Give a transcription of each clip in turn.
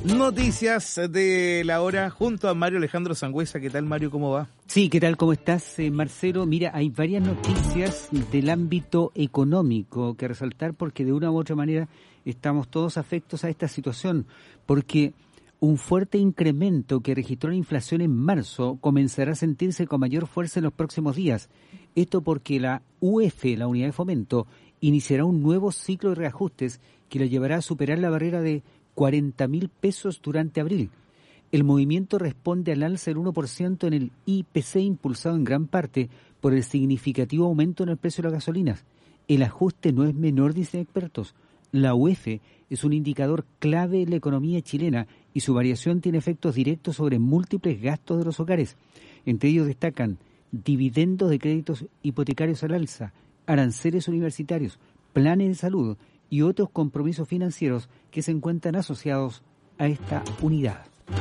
Noticias de la hora junto a Mario Alejandro Sangüesa. ¿Qué tal, Mario? ¿Cómo va? Sí, ¿qué tal? ¿Cómo estás, Marcelo? Mira, hay varias noticias del ámbito económico que resaltar porque de una u otra manera estamos todos afectos a esta situación, porque un fuerte incremento que registró la inflación en marzo comenzará a sentirse con mayor fuerza en los próximos días. Esto porque la UF, la Unidad de Fomento, iniciará un nuevo ciclo de reajustes que lo llevará a superar la barrera de 40.000 pesos durante abril. El movimiento responde al alza del 1% en el IPC, impulsado en gran parte por el significativo aumento en el precio de las gasolinas. El ajuste no es menor, dicen expertos. La UF es un indicador clave en la economía chilena y su variación tiene efectos directos sobre múltiples gastos de los hogares. Entre ellos destacan dividendos de créditos hipotecarios al alza, aranceles universitarios, planes de salud y otros compromisos financieros que se encuentran asociados a esta unidad.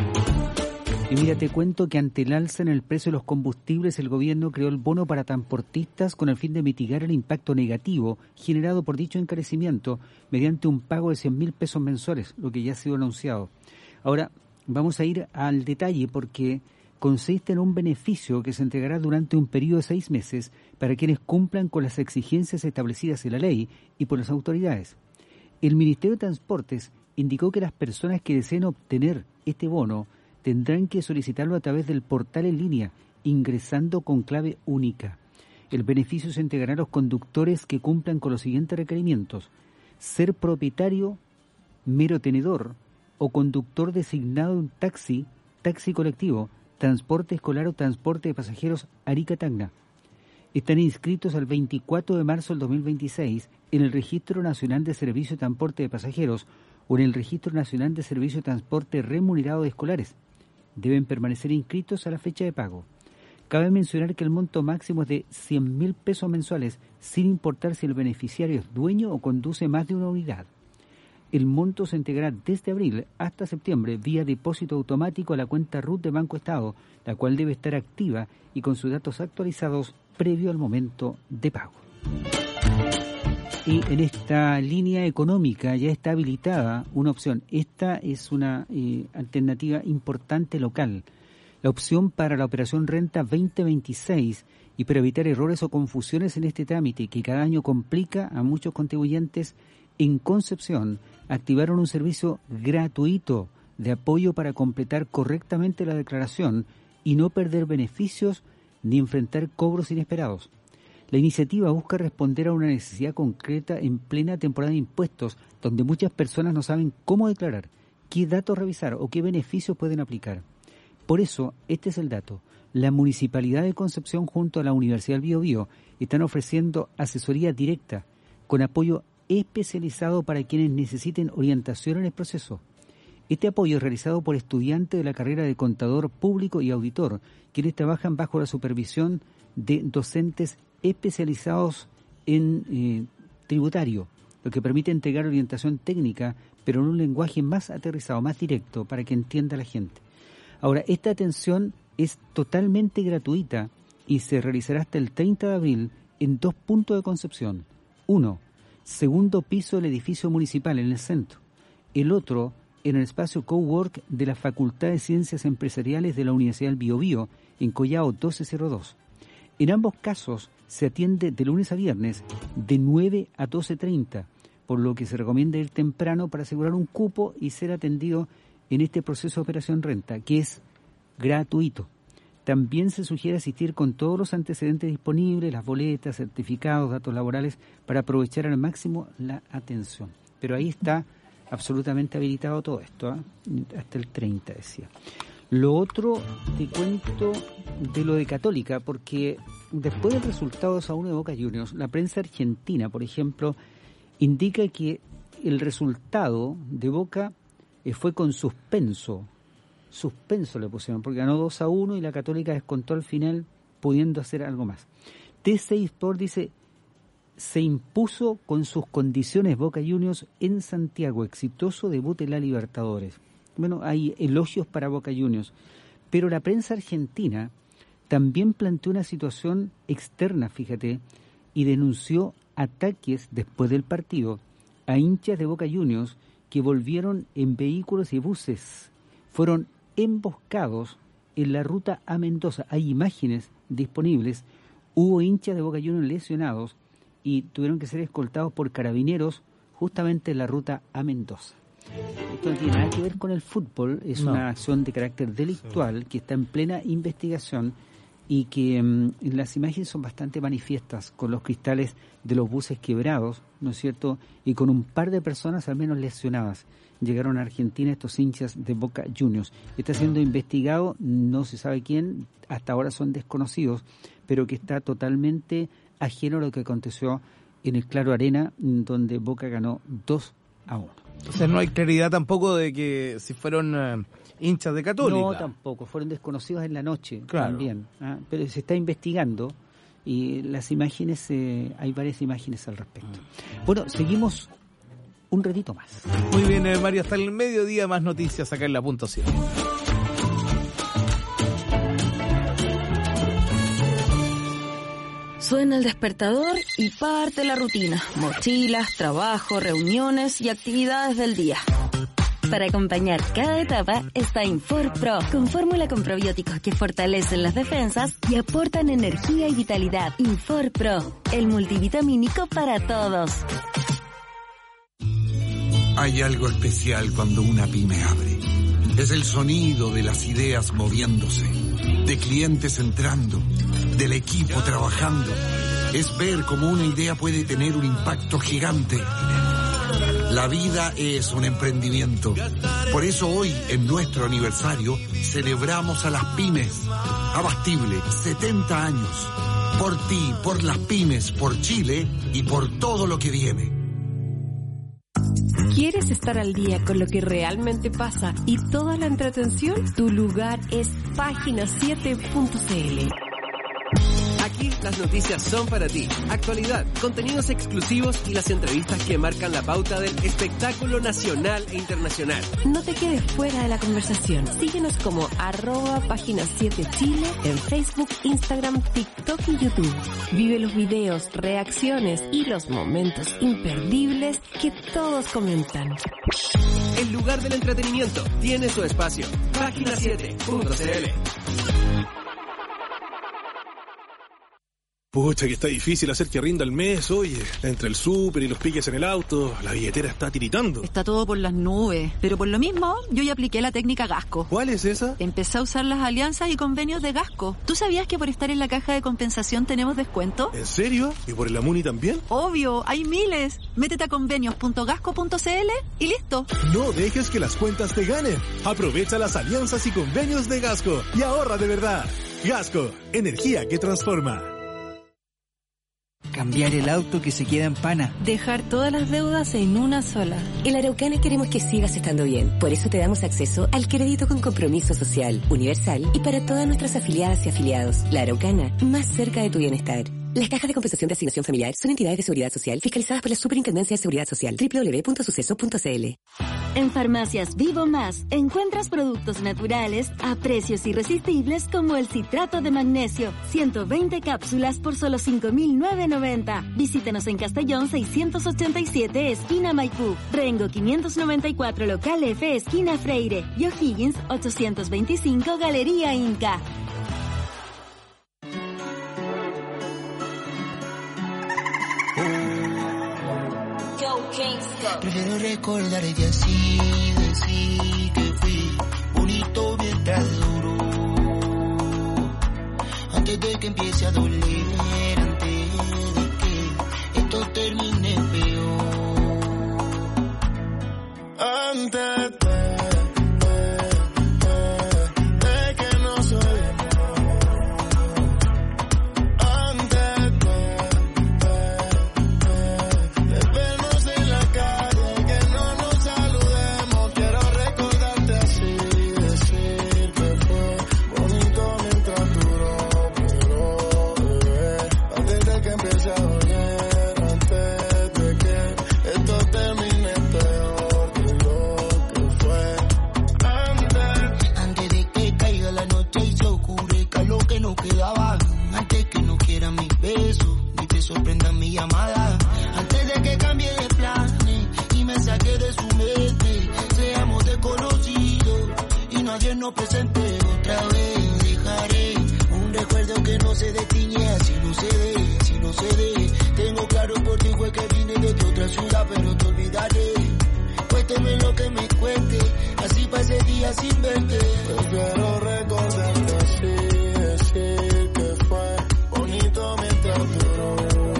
Y mira, te cuento que ante el alza en el precio de los combustibles, el gobierno creó el bono para transportistas con el fin de mitigar el impacto negativo generado por dicho encarecimiento mediante un pago de 100.000 pesos mensuales, lo que ya ha sido anunciado. Ahora, vamos a ir al detalle porque consiste en un beneficio que se entregará durante un periodo de 6 meses para quienes cumplan con las exigencias establecidas en la ley y por las autoridades. El Ministerio de Transportes indicó que las personas que deseen obtener este bono tendrán que solicitarlo a través del portal en línea, ingresando con clave única. El beneficio se entregará a los conductores que cumplan con los siguientes requerimientos: ser propietario, mero tenedor o conductor designado de un taxi, taxi colectivo, transporte escolar o transporte de pasajeros Arica-Tacna. Están inscritos al 24 de marzo del 2026 en el Registro Nacional de Servicio de Transporte de Pasajeros o en el Registro Nacional de Servicio de Transporte Remunerado de Escolares. Deben permanecer inscritos a la fecha de pago. Cabe mencionar que el monto máximo es de 100.000 pesos mensuales, sin importar si el beneficiario es dueño o conduce más de una unidad. El monto se entregará desde abril hasta septiembre vía depósito automático a la cuenta RUT de Banco Estado, la cual debe estar activa y con sus datos actualizados previo al momento de pago. Y en esta línea económica ya está habilitada una opción. Esta es una alternativa importante local. La opción para la operación Renta 2026 y para evitar errores o confusiones en este trámite que cada año complica a muchos contribuyentes, en Concepción activaron un servicio gratuito de apoyo para completar correctamente la declaración y no perder beneficios ni enfrentar cobros inesperados. La iniciativa busca responder a una necesidad concreta en plena temporada de impuestos, donde muchas personas no saben cómo declarar, qué datos revisar o qué beneficios pueden aplicar. Por eso, este es el dato. La Municipalidad de Concepción junto a la Universidad del Biobío están ofreciendo asesoría directa con apoyo especializado para quienes necesiten orientación en el proceso. Este apoyo es realizado por estudiantes de la carrera de contador público y auditor, quienes trabajan bajo la supervisión de docentes especializados en tributario, lo que permite entregar orientación técnica, pero en un lenguaje más aterrizado, más directo, para que entienda la gente. Ahora, esta atención es totalmente gratuita y se realizará hasta el 30 de abril en 2 puntos de Concepción. Uno, segundo piso del edificio municipal en el centro. El otro, en el espacio Cowork de la Facultad de Ciencias Empresariales de la Universidad del Biobío, en Collao 1202. En ambos casos se atiende de lunes a viernes de 9 a 12:30, por lo que se recomienda ir temprano para asegurar un cupo y ser atendido en este proceso de operación renta, que es gratuito. También se sugiere asistir con todos los antecedentes disponibles, las boletas, certificados, datos laborales, para aprovechar al máximo la atención. Pero ahí está absolutamente habilitado todo esto, hasta el 30, decía. Lo otro, te cuento de lo de Católica, porque después del resultado 2-1 de Boca Juniors, la prensa argentina, por ejemplo, indica que el resultado de Boca fue con suspenso le pusieron, porque ganó 2-1 y la Católica descontó al final, pudiendo hacer algo más. T6 Sport dice: se impuso con sus condiciones Boca Juniors en Santiago, exitoso debut en la Libertadores. Bueno, hay elogios para Boca Juniors, pero la prensa argentina también planteó una situación externa, fíjate, y denunció ataques después del partido a hinchas de Boca Juniors que volvieron en vehículos y buses. Fueron emboscados en la ruta a Mendoza. Hay imágenes disponibles. Hubo hinchas de Boca Juniors lesionados y tuvieron que ser escoltados por carabineros justamente en la ruta a Mendoza. Esto no tiene nada que ver con el fútbol, es una acción de carácter delictual que está en plena investigación y que las imágenes son bastante manifiestas, con los cristales de los buses quebrados, ¿no es cierto?, y con un par de personas al menos lesionadas. Llegaron a Argentina estos hinchas de Boca Juniors. Está siendo investigado, no se sabe quién, hasta ahora son desconocidos, pero que está totalmente ajeno a lo que aconteció en el Claro Arena, donde Boca ganó 2-1. O sea, no hay claridad tampoco de que si fueron hinchas de Católica. No, tampoco, fueron desconocidos en la noche, claro, también, pero se está investigando y las imágenes, hay varias imágenes al respecto. Bueno, seguimos un ratito más. Muy bien, Mario, hasta el mediodía más noticias acá en La Punto Cielo. Suena el despertador y parte la rutina. Mochilas, trabajo, reuniones y actividades del día. Para acompañar cada etapa está Infor Pro, con fórmula con probióticos que fortalecen las defensas y aportan energía y vitalidad. Infor Pro, el multivitamínico para todos. Hay algo especial cuando una pyme abre. Es el sonido de las ideas moviéndose, de clientes entrando, del equipo trabajando. Es ver cómo una idea puede tener un impacto gigante. La vida es un emprendimiento. Por eso hoy, en nuestro aniversario, celebramos a las pymes. Abastible, 70 años. Por ti, por las pymes, por Chile y por todo lo que viene. ¿Quieres estar al día con lo que realmente pasa y toda la entretención? Tu lugar es Página7.cl. Aquí las noticias son para ti. Actualidad, contenidos exclusivos y las entrevistas que marcan la pauta del espectáculo nacional e internacional. No te quedes fuera de la conversación. Síguenos como @Página7Chile en Facebook, Instagram, TikTok y YouTube. Vive los videos, reacciones y los momentos imperdibles que todos comentan. El lugar del entretenimiento tiene su espacio. Página7.cl. Pucha, que está difícil hacer que rinda el mes, oye. Entre el súper y los piques en el auto, la billetera está tiritando. Está todo por las nubes. Pero por lo mismo, yo ya apliqué la técnica Gasco. ¿Cuál es esa? Empecé a usar las alianzas y convenios de Gasco. ¿Tú sabías que por estar en la caja de compensación tenemos descuento? ¿En serio? ¿Y por el Amuni también? Obvio, hay miles. Métete a convenios.gasco.cl y listo. No dejes que las cuentas te ganen. Aprovecha las alianzas y convenios de Gasco y ahorra de verdad. Gasco, energía que transforma. Cambiar el auto que se queda en pana. Dejar todas las deudas en una sola. En la Araucana queremos que sigas estando bien. Por eso te damos acceso al crédito con compromiso social, universal y para todas nuestras afiliadas y afiliados. La Araucana, más cerca de tu bienestar. Las cajas de compensación de asignación familiar son entidades de seguridad social fiscalizadas por la Superintendencia de Seguridad Social. www.suceso.cl. En Farmacias Vivo Más encuentras productos naturales a precios irresistibles como el citrato de magnesio, 120 cápsulas por solo 5.990. Visítanos en Castellón 687, esquina Maipú, Rengo 594, local F, esquina Freire, y O'Higgins 825, Galería Inca. Prefiero recordar que así decí que fui bonito mientras duró. Antes de que empiece a doler, antes de que esto termine peor. Antes de que no soy. Antes de que esto termine peor de lo que fue. nos presente otra vez. Dejaré un recuerdo que no se detiñe, así no se dé, si no se dé. Tengo claro por ti fue que vine desde otra ciudad, pero te olvidaré. Cuénteme lo que me cuente, así pasé días sin verte. Prefiero recordarte así, decir que fue bonito mientras duró.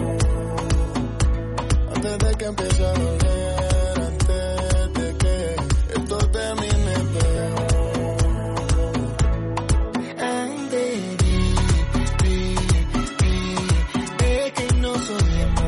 Antes de que empiece a doler, antes de que esto termine peor. Antes de que nos odiemos.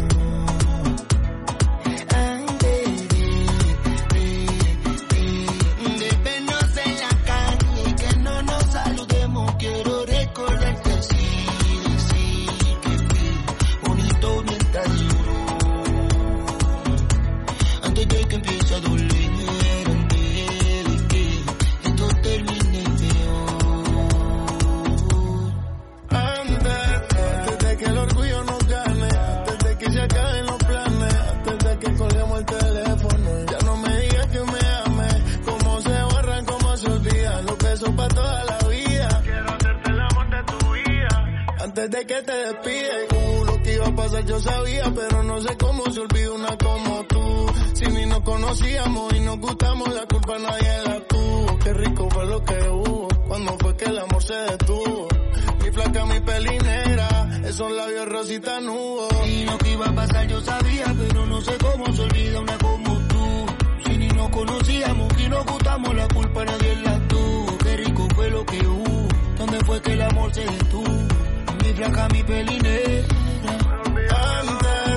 Antes de que te despides, lo que iba a pasar yo sabía, pero no sé cómo se olvida una como tú. Si ni nos conocíamos y nos gustamos, la culpa nadie la tuvo. Qué rico fue lo que hubo, cuando fue que el amor se detuvo. Mi flaca, mi peli negra, esos labios rositas nubos. Y lo que iba a pasar yo sabía, pero no sé cómo se olvida una como tú. Si ni nos conocíamos y nos gustamos, la culpa nadie la tuvo. Qué rico fue lo que hubo, donde fue que el amor se detuvo. Mi flaca, mi peli negra. Antes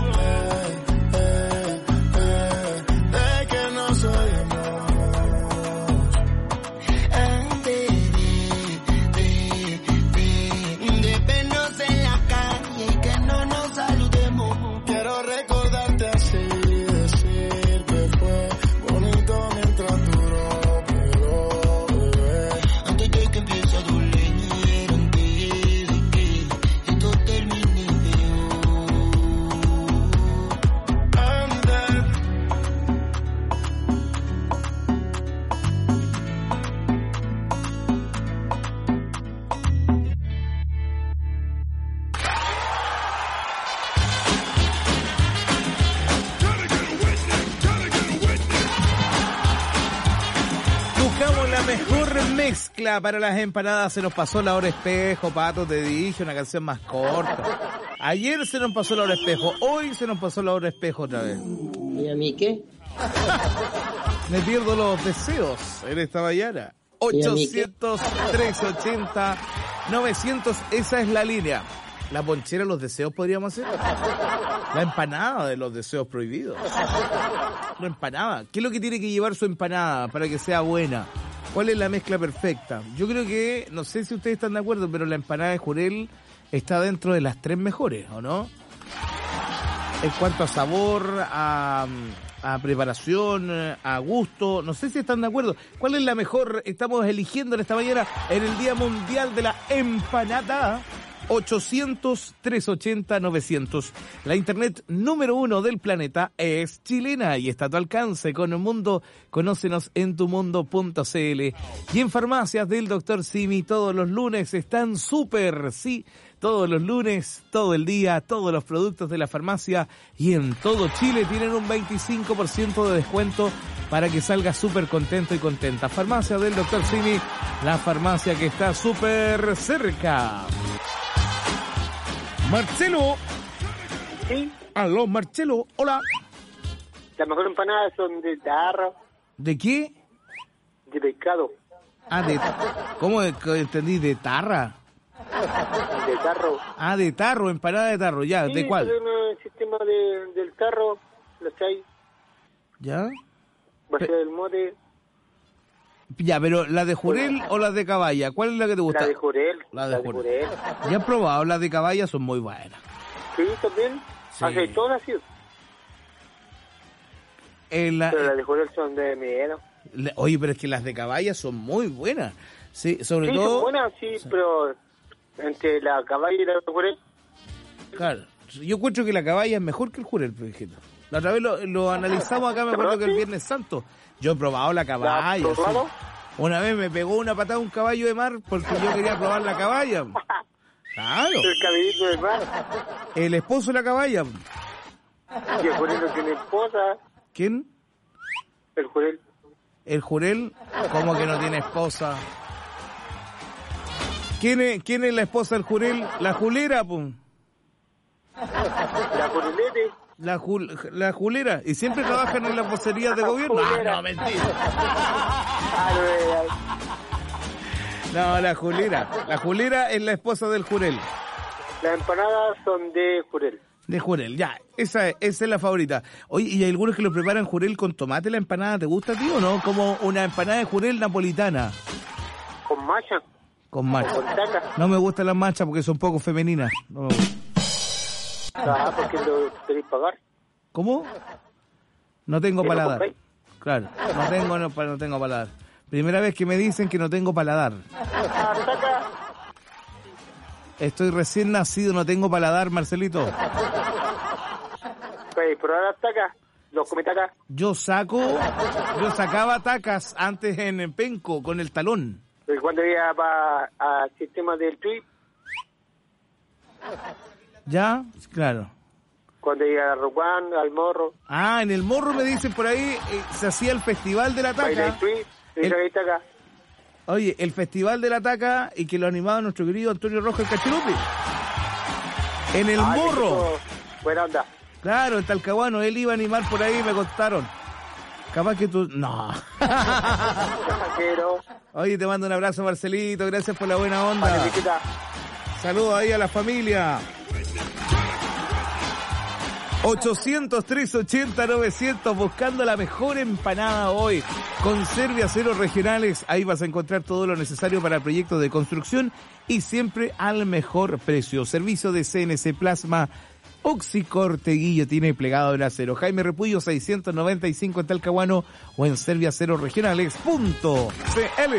de que nos odiemos. Antes de vernos en la calle y que no nos saludemos. Quiero recordarte así, decir que fue bonito mientras duró, pero bebé, antes de que empiece a doler. Mezcla para las empanadas. Se nos pasó la hora espejo, Pato, te dije, una canción más corta. Ayer se nos pasó la hora espejo, hoy se nos pasó la hora espejo otra vez. ¿Y a mí qué? Me pierdo los deseos en esta mañana. 800, 380, 900, esa es la línea. La ponchera de los deseos podríamos hacer. La empanada de los deseos prohibidos. La empanada. ¿Qué es lo que tiene que llevar su empanada para que sea buena? ¿Cuál es la mezcla perfecta? Yo creo que, no sé si ustedes están de acuerdo, pero la empanada de Jurel está dentro de las 3 mejores, ¿o no? En cuanto a sabor, a preparación, a gusto, no sé si están de acuerdo. ¿Cuál es la mejor? Estamos eligiendo en esta mañana en el Día Mundial de la Empanada. 800-380-900. La internet número 1 del planeta es chilena y está a tu alcance con el mundo. Conócenos en tumundo.cl. Y en farmacias del Dr. Simi todos los lunes están súper, sí, todos los lunes, todo el día, todos los productos de la farmacia y en todo Chile tienen un 25% de descuento para que salgas súper contento y contenta. Farmacia del Dr. Simi, la farmacia que está súper cerca. Marcelo. Sí. Aló, Marcelo. Hola. Las mejores empanadas son de tarro. ¿De qué? De pescado. Ah, ¿cómo entendí? ¿De tarra? De tarro. Ah, de tarro, empanada de tarro, ya. Sí, ¿de cuál? El sistema del tarro, ¿lo sabéis? ¿Ya? Va a ser el mote. Ya, pero ¿la de Jurel o la de Caballa? ¿Cuál es la que te gusta? La de Jurel. La de Jurel. ¿Ya has probado? Las de Caballa son muy buenas. Sí, también. Sí. Aceitonas, sí. Pero las de Jurel son de miedo. Oye, pero es que las de Caballa son muy buenas. Sí, sobre todo... son buenas, sí, pero entre la Caballa y la Jurel... Claro, yo encuentro que la Caballa es mejor que el Jurel, por ejemplo. La otra vez lo analizamos acá, me acuerdo que el Viernes Santo. Yo he probado la Caballa. ¿La has probado? Una vez me pegó una patada un caballo de mar porque yo quería probar la caballa. Claro. El caballito de mar. El esposo de la caballa. Y el Jurel no tiene esposa. ¿Quién? El Jurel. ¿El Jurel? ¿Cómo que no tiene esposa? ¿Quién es la esposa del Jurel? La Julera, pum. La Jurelete. La Julera. ¿Y siempre trabajan en las vocerías de gobierno? No, mentira. No, la Julera. La Julera es la esposa del Jurel. Las empanadas son de Jurel. De Jurel, ya. Esa es la favorita. Oye, ¿y hay algunos que lo preparan Jurel con tomate la empanada? ¿Te gusta, tío, o no? Como una empanada de Jurel napolitana. ¿Con macha? Con macha. ¿Con taca? No me gustan las machas porque son poco femeninas. No. ¿Por qué lo queréis pagar? ¿Cómo? No tengo ¿Que paladar. no Claro, no tengo paladar. Primera vez que me dicen que no tengo paladar. Estoy recién nacido, no tengo paladar, Marcelito. ¿Puedes probar las tacas? ¿Los come tacas? Yo sacaba tacas antes en Penco con el talón. ¿Y cuando iba al sistema del tweet? ¿Ya? Claro. Cuando iba a Rocuán, al Morro. Ah, en el Morro me dicen por ahí, se hacía el Festival de la Taca. Oye, el Festival de la Taca y que lo animaba nuestro querido Antonio Rojas el Cachirupi. En el Morro. Buena onda. Claro, en Talcahuano, él iba a animar por ahí, me contaron. Capaz que tú... No. Oye, te mando un abrazo, Marcelito, gracias por la buena onda. Saludos ahí a la familia. 800-380-900, buscando la mejor empanada hoy. Conserve Aceros Regionales, ahí vas a encontrar todo lo necesario para proyectos de construcción y siempre al mejor precio. Servicio de CNC Plasma, Oxicorte tiene plegado en acero. Jaime Repullo 695 en Talcahuano o en serviacerosregionales.cl.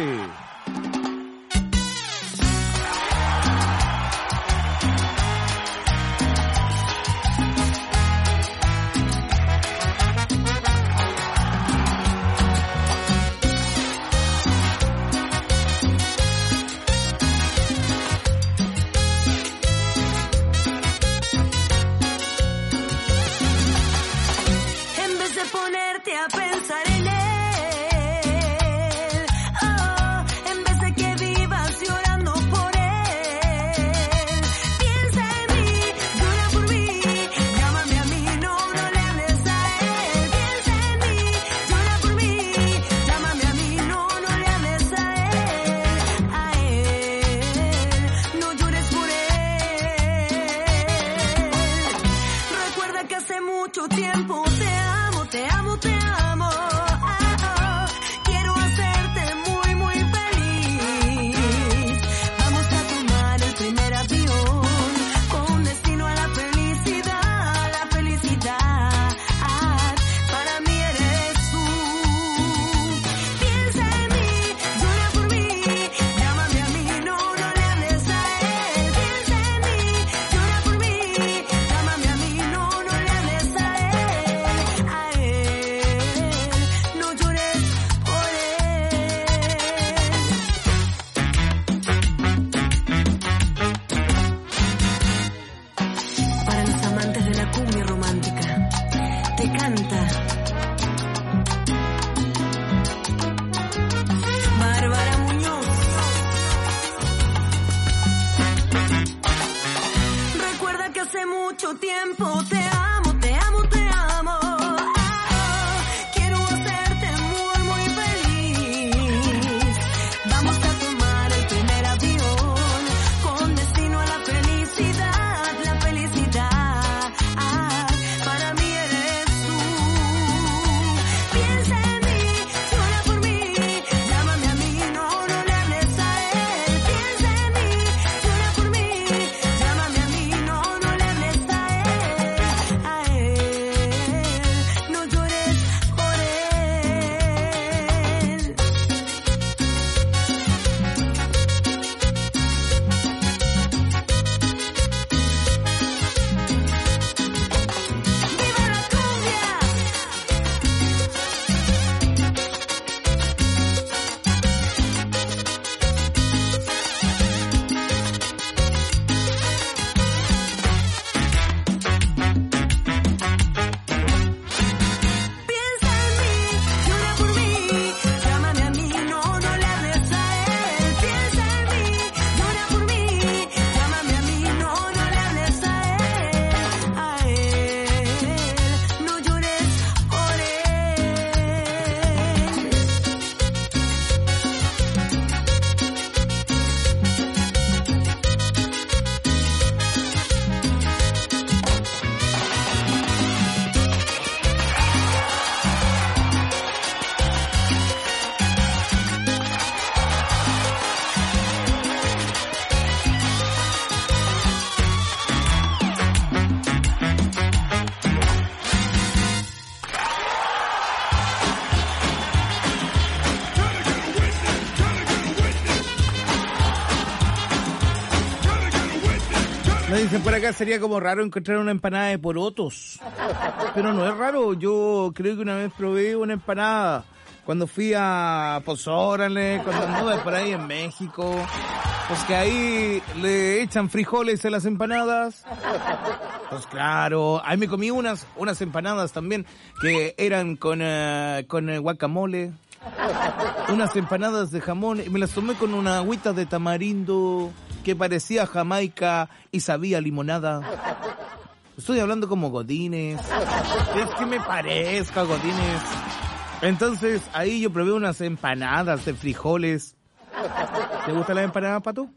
Me dicen por acá, sería como raro encontrar una empanada de porotos. Pero no es raro, yo creo que una vez probé una empanada cuando fui a Pozórale, cuando anduve por ahí en México. Pues que ahí le echan frijoles a las empanadas. Pues claro, ahí me comí unas empanadas también que eran con guacamole. Unas empanadas de jamón y me las tomé con una agüita de tamarindo que parecía Jamaica y sabía limonada. Estoy hablando como Godínez. Es que me parezco a Godínez. Entonces ahí yo probé unas empanadas de frijoles. ¿Te gusta la empanada, Pato?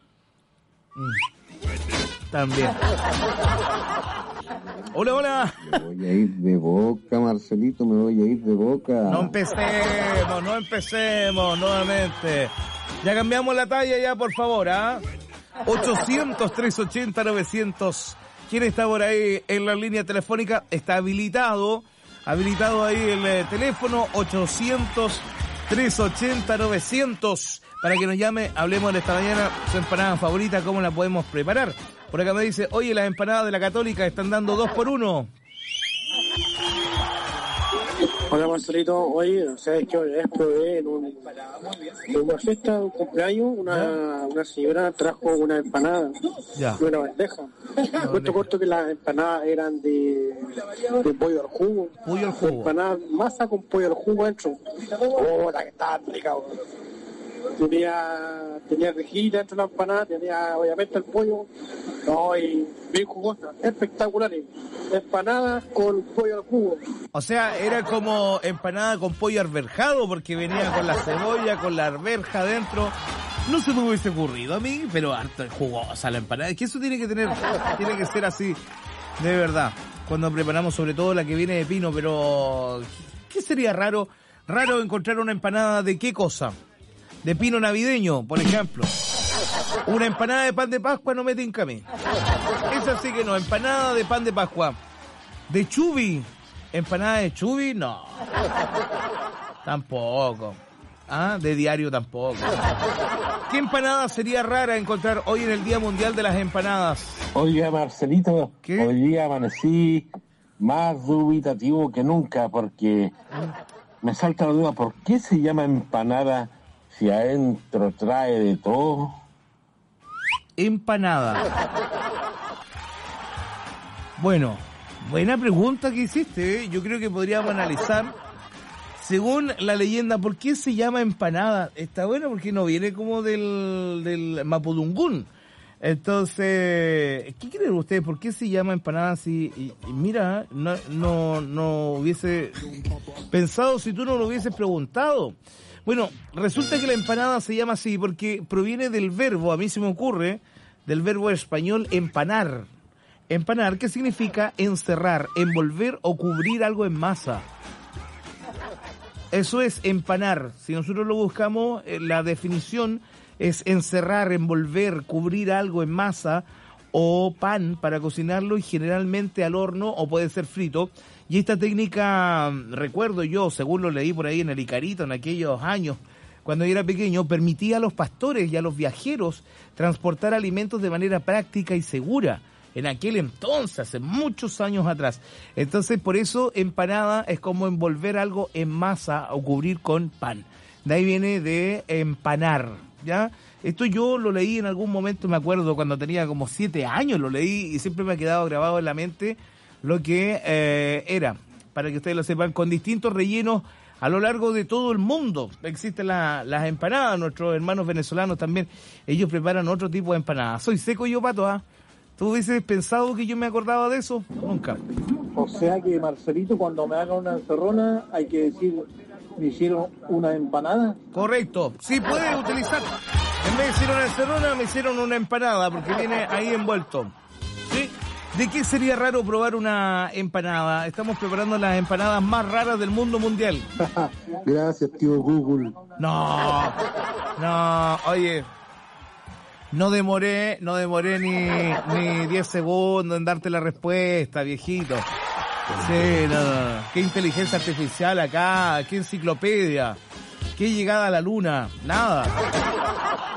También. Hola, hola. Me voy a ir de boca, Marcelito, me voy a ir de boca. No empecemos nuevamente. Ya cambiamos la talla ya, por favor, ¿ah? 800-380-900. ¿Quién está por ahí en la línea telefónica? Está habilitado ahí el teléfono 800-380-900 para que nos llame, hablemos de esta mañana su empanada favorita, cómo la podemos preparar. Por acá me dice, oye, las empanadas de la Católica están dando 2 por 1. Hola Marcelito, oye, ¿sabes qué? Probé en una fiesta, un cumpleaños, una señora trajo una empanada de una bandeja. Cuento corto que las empanadas eran de pollo al jugo. Pollo al jugo. Empanadas, masa con pollo al jugo dentro. Oh, la que estaba rica. Tenía rejilla dentro de la empanada, tenía obviamente el pollo, no, y bien jugosa, espectacular. Empanadas con pollo al jugo. O sea, era como empanada con pollo arberjado, porque venía con la cebolla, con la arberja dentro. No se me hubiese ocurrido a mí, pero harto jugosa la empanada. Es que eso tiene que ser así, de verdad. Cuando preparamos sobre todo la que viene de pino, pero ¿qué sería raro? Raro encontrar una empanada de qué cosa. De pino navideño, por ejemplo. Una empanada de pan de Pascua no me tinca a mí. Esa sí que no, empanada de pan de Pascua. De chubi, empanada de chubi, no. Tampoco. Ah, de diario tampoco. ¿Qué empanada sería rara encontrar hoy en el Día Mundial de las Empanadas? Oiga, Marcelito, hoy día amanecí más dubitativo que nunca porque me salta la duda, ¿por qué se llama empanada si adentro trae de todo? Empanada. Bueno, buena pregunta que hiciste, ¿eh? Yo creo que podríamos analizar, según la leyenda, ¿por qué se llama empanada? Está bueno porque no viene como del Mapudungún. Entonces, ¿qué creen ustedes? ¿Por qué se llama empanada así? Y mira, no hubiese pensado si tú no lo hubieses preguntado. Bueno, resulta que la empanada se llama así porque proviene del verbo, a mí se me ocurre, del verbo español empanar. Empanar, que significa encerrar, envolver o cubrir algo en masa. Eso es empanar. Si nosotros lo buscamos, la definición es encerrar, envolver, cubrir algo en masa o pan para cocinarlo y generalmente al horno o puede ser frito. Y esta técnica, recuerdo yo, según lo leí por ahí en el Icarito en aquellos años, cuando yo era pequeño, permitía a los pastores y a los viajeros transportar alimentos de manera práctica y segura. En aquel entonces, hace muchos años atrás. Entonces, por eso, empanada es como envolver algo en masa o cubrir con pan. De ahí viene de empanar, ¿ya? Esto yo lo leí en algún momento, me acuerdo, cuando tenía como 7 años, lo leí y siempre me ha quedado grabado en la mente lo que era, para que ustedes lo sepan, con distintos rellenos a lo largo de todo el mundo. Existen las empanadas, nuestros hermanos venezolanos también, ellos preparan otro tipo de empanadas. Soy seco yo, Pato, ¿ah? ¿Tú hubieses pensado que yo me acordaba de eso? Nunca. O sea que, Marcelito, cuando me hagan una encerrona, hay que decir, ¿me hicieron una empanada? Correcto, sí puedes utilizar. En vez de decir una encerrona, me hicieron una empanada, porque viene ahí envuelto. ¿Sí? ¿De qué sería raro probar una empanada? Estamos preparando las empanadas más raras del mundo mundial. Gracias, tío Google. No, oye, no demoré ni 10 segundos en darte la respuesta, viejito. Sí, no. Qué inteligencia artificial acá, qué enciclopedia, qué llegada a la luna, nada.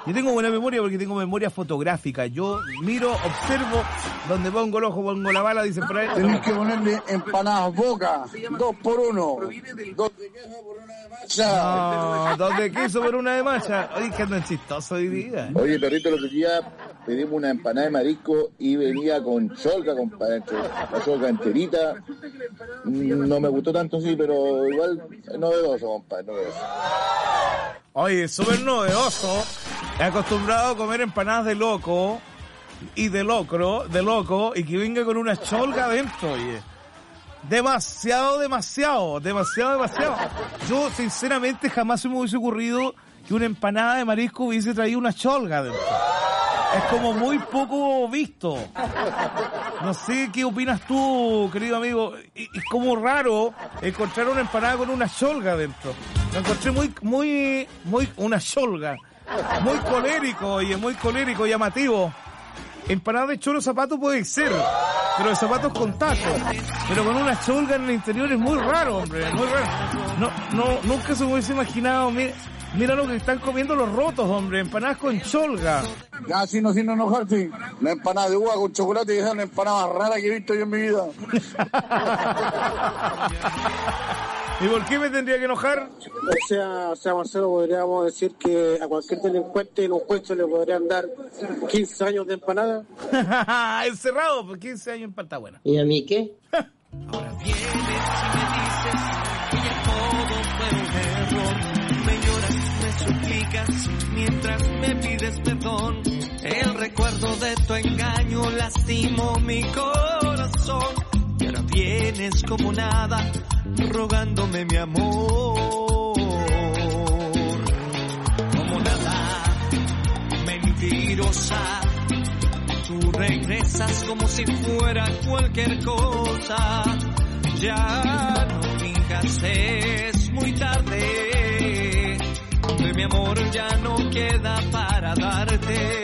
Yo tengo buena memoria porque tengo memoria fotográfica. Yo miro, observo, donde pongo el ojo, pongo la bala, dicen por ahí. Tenés que ponerle empanadas Boca, 2 por 1. 2 de queso por 1 de masa. No, 2 de queso por 1 de masa. Oye, que andan chistosos hoy día. Oye, perrito, el otro día pedimos una empanada de marisco y venía con cholga, compadre. La cholga enterita. No me gustó tanto, sí, pero igual novedoso, compadre, novedoso. Oye, súper novedoso. He acostumbrado a comer empanadas de loco y de loco, y que venga con una cholga adentro, oye. Demasiado. Yo, sinceramente, jamás se me hubiese ocurrido que una empanada de marisco hubiese traído una cholga adentro. Es como muy poco visto. No sé qué opinas tú, querido amigo. Es como raro encontrar una empanada con una cholga adentro. Lo encontré muy una cholga. Muy colérico, llamativo. Empanada de choro zapato puede ser, pero de zapatos con tacos. Pero con una cholga en el interior es muy raro, hombre, muy raro. Nunca se me hubiese imaginado. Mira lo que están comiendo los rotos, hombre, empanadas con cholga. Ya, sin enojarte. La empanada de uva con chocolate es la empanada más rara que he visto yo en mi vida. ¿Y por qué me tendría que enojar? O sea, Marcelo, podríamos decir que a cualquier delincuente en un juicio le podrían dar 15 años de empanada. Encerrado por 15 años en empanada buena. ¿Y a mí qué? Ahora vienes y me dices que ya todo fue un error. Me lloras, me suplicas mientras me pides perdón. El recuerdo de tu engaño lastimó mi corazón. Y ahora vienes como nada, rogándome mi amor. Como nada, mentirosa. Tú regresas como si fuera cualquier cosa. Ya no finjas, es muy tarde. De mi amor ya no queda para darte.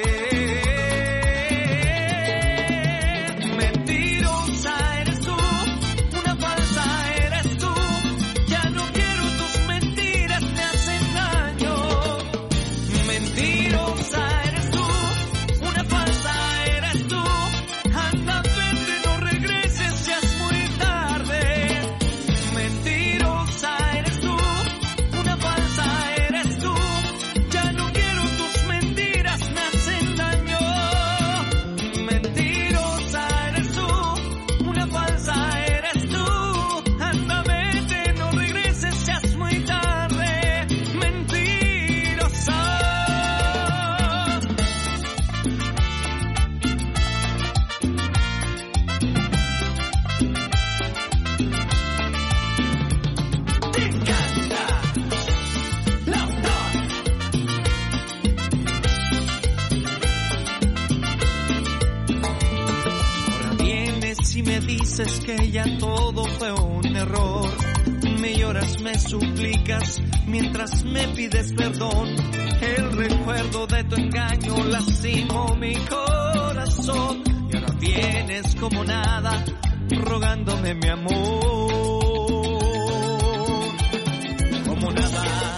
Dices que ya todo fue un error. Me lloras, me suplicas mientras me pides perdón. El recuerdo de tu engaño lastimó mi corazón. Y ahora vienes como nada, rogándome mi amor. Como nada,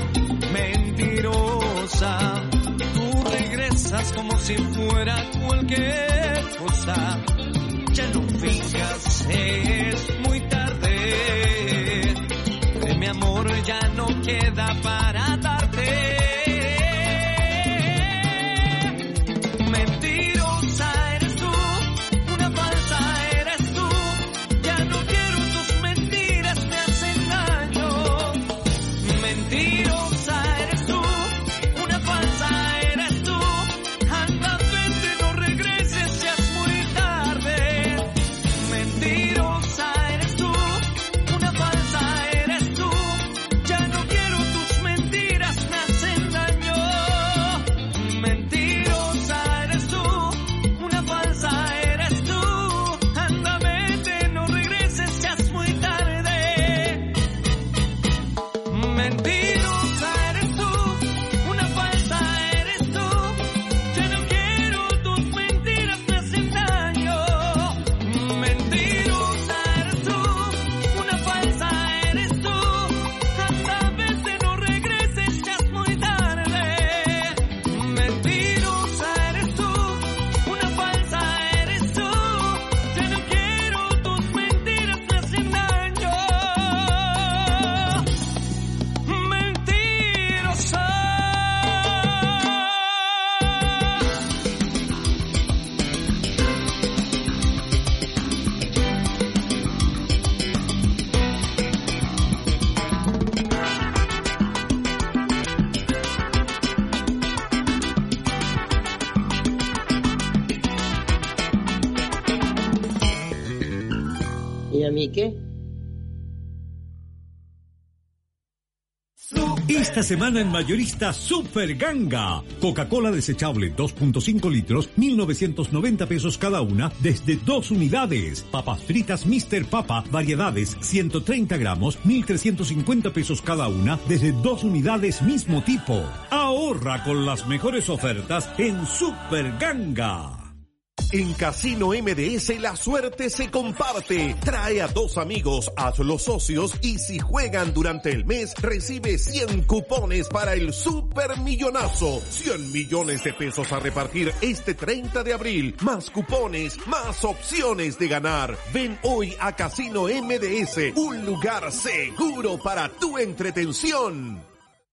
mentirosa. Tú regresas como si fuera cualquier cosa. Ya no finjas, es muy tarde. De mi amor ya no queda para darte. Mentirosa eres tú, una falsa eres tú. Ya no quiero tus mentiras, me hacen daño. Mentirosa eres tú, una falsa eres tú. Anda, vete, no regreses, ya es muy tarde. Mentirosa eres tú, una falsa eres tú. Ya no quiero tus mentiras, me hacen daño. Mentirosa eres tú, una falsa eres tú. Anda, vete, no regreses, ya es muy tarde. Mentirosa eres mí qué? Esta semana en Mayorista Super Ganga. Coca-Cola desechable 2.5 litros, 1.990 pesos cada una, desde 2 unidades. Papas fritas Mr. Papa, variedades, 130 gramos, 1.350 pesos cada una, desde 2 unidades mismo tipo. Ahorra con las mejores ofertas en Super Ganga. En Casino MDS la suerte se comparte. Trae a 2 amigos, hazlos socios y si juegan durante el mes recibe 100 cupones para el Super Millonazo. 100 millones de pesos a repartir este 30 de abril. Más cupones, más opciones de ganar. Ven hoy a Casino MDS, un lugar seguro para tu entretención.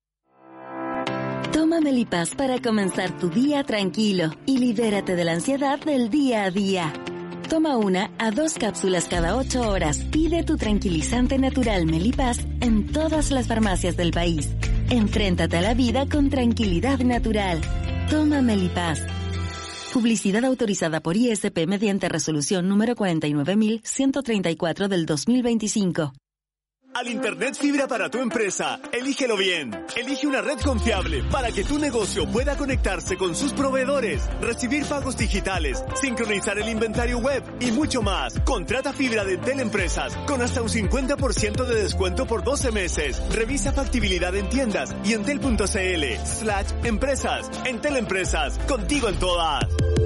Toma Melipaz para comenzar tu día tranquilo y libérate de la ansiedad del día a día. Toma 1 a 2 cápsulas cada 8 horas. Pide tu tranquilizante natural Melipaz en todas las farmacias del país. Enfréntate a la vida con tranquilidad natural. Toma Melipaz. Publicidad autorizada por ISP mediante resolución número 49134 del 2025. Al Internet fibra para tu empresa, elígelo bien. Elige una red confiable para que tu negocio pueda conectarse con sus proveedores, recibir pagos digitales, sincronizar el inventario web y mucho más. Contrata fibra de Entel Empresas con hasta un 50% de descuento por 12 meses. Revisa factibilidad en tiendas y entel.cl/empresas. Entel Empresas, contigo en todas.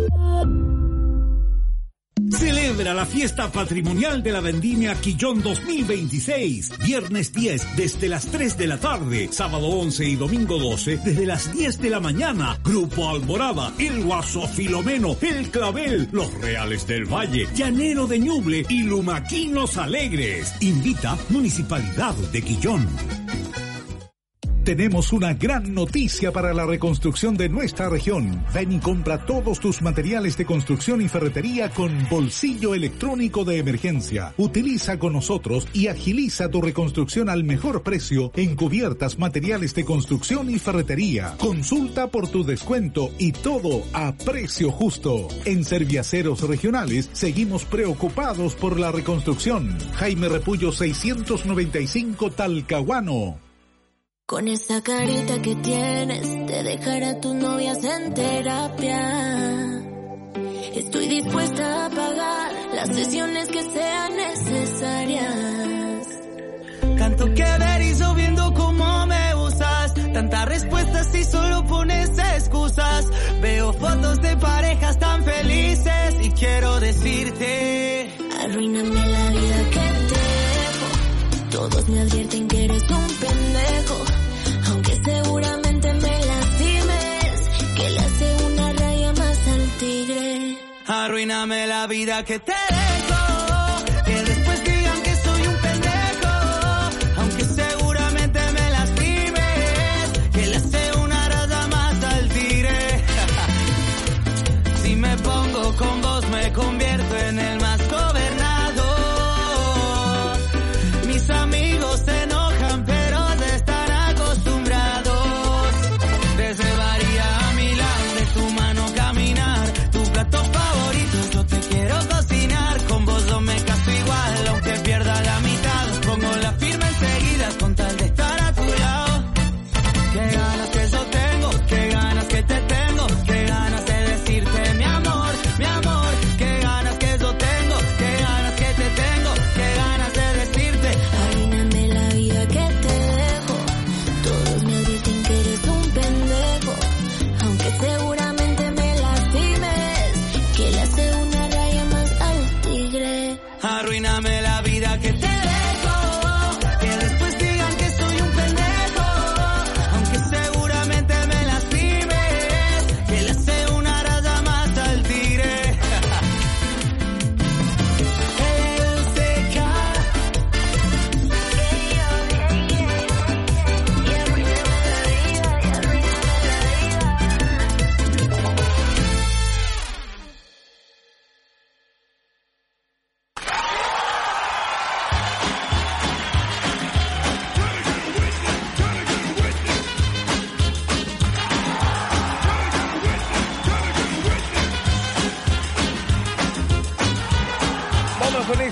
Celebra la fiesta patrimonial de la Vendimia Quillón 2026. Viernes 10 desde las 3 de la tarde. Sábado 11 y domingo 12 desde las 10 de la mañana. Grupo Alborada, El Guaso Filomeno, El Clavel, Los Reales del Valle, Llanero de Ñuble y Lumaquinos Alegres. Invita Municipalidad de Quillón. Tenemos una gran noticia para la reconstrucción de nuestra región. Ven y compra todos tus materiales de construcción y ferretería con bolsillo electrónico de emergencia. Utiliza con nosotros y agiliza tu reconstrucción al mejor precio en cubiertas, materiales de construcción y ferretería. Consulta por tu descuento y todo a precio justo. En Serviaceros Regionales seguimos preocupados por la reconstrucción. Jaime Repullo 695 Talcahuano. Con esa carita que tienes, te dejará tus novias en terapia. Estoy dispuesta a pagar las sesiones que sean necesarias. Tanto que ver y yo viendo cómo me usas. Tantas respuestas y solo pones excusas. Veo fotos de parejas tan felices y quiero decirte: arruíname la vida que te dejo. Todos me advierten que eres un pendejo, aunque seguramente me lastimes, que le hace una raya más al tigre. Arruíname la vida que te dejo, que después digan que soy un pendejo, aunque seguramente me lastimes, que le hace una raya más al tigre. Si me pongo con vos me convierto en el más gobernado. Mis amigos se enojan, pero ya están acostumbrados. Te llevaría a Milán, de tu mano caminar, tu plato favorito yo te quiero cocinar.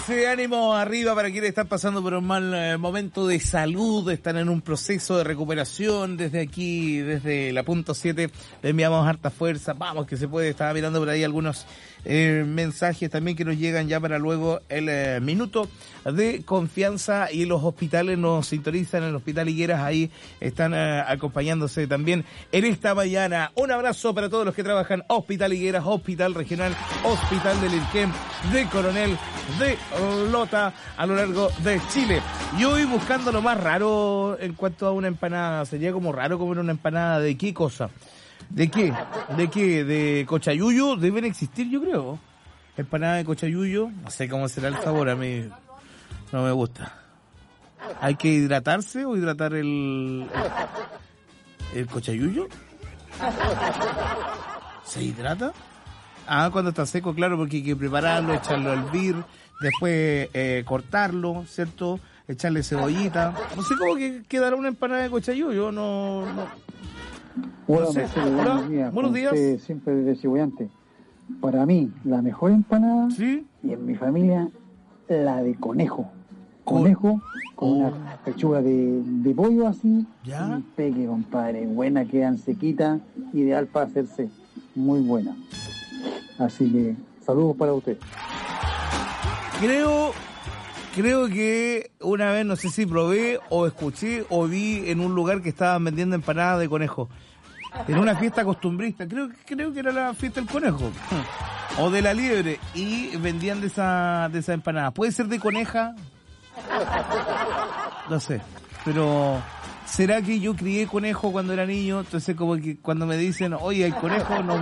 ese ánimo arriba para quienes están pasando por un mal momento de salud, están en un proceso de recuperación. Desde aquí, desde la punto 7, le enviamos harta fuerza. Vamos, que se puede. Estaba mirando por ahí algunos mensajes también que nos llegan ya para luego el minuto de confianza, y los hospitales nos sintonizan. En el Hospital Higueras ahí están acompañándose también en esta mañana. Un abrazo para todos los que trabajan. Hospital Higueras, Hospital Regional, Hospital del Irquén, de Coronel, de Lota, a lo largo de Chile. Y hoy buscando lo más raro en cuanto a una empanada. Sería como raro comer una empanada. ¿De qué cosa? ¿De qué? ¿De qué? ¿De cochayuyo? Deben existir, yo creo. Empanada de cochayuyo. No sé cómo será el sabor, a mí no me gusta. ¿Hay que hidratarse o hidratar el cochayuyo? ¿Se hidrata? Ah, cuando está seco, claro, porque hay que prepararlo, echarlo a hervir, después cortarlo, ¿cierto? Echarle cebollita. No sé cómo que quedará una empanada de cochayuyo, no. Hola, no sé. Marcelo, Hola, buenos días. Siempre desde Chihuayante. Para mí, la mejor empanada, ¿sí? Y en mi familia, la de conejo. Conejo con una pechuga de pollo así. ¿Ya? Un peque, compadre. Buena, quedan sequitas, ideal para hacerse. Muy buena. Así que, saludos para usted. Creo que una vez, no sé si probé o escuché o vi en un lugar que estaban vendiendo empanadas de conejo. En una fiesta costumbrista, creo que era la fiesta del conejo. O de la liebre. Y vendían de esa empanada. ¿Puede ser de coneja? No sé. Pero, ¿será que yo crié conejo cuando era niño? Entonces como que cuando me dicen, oye, hay conejo, no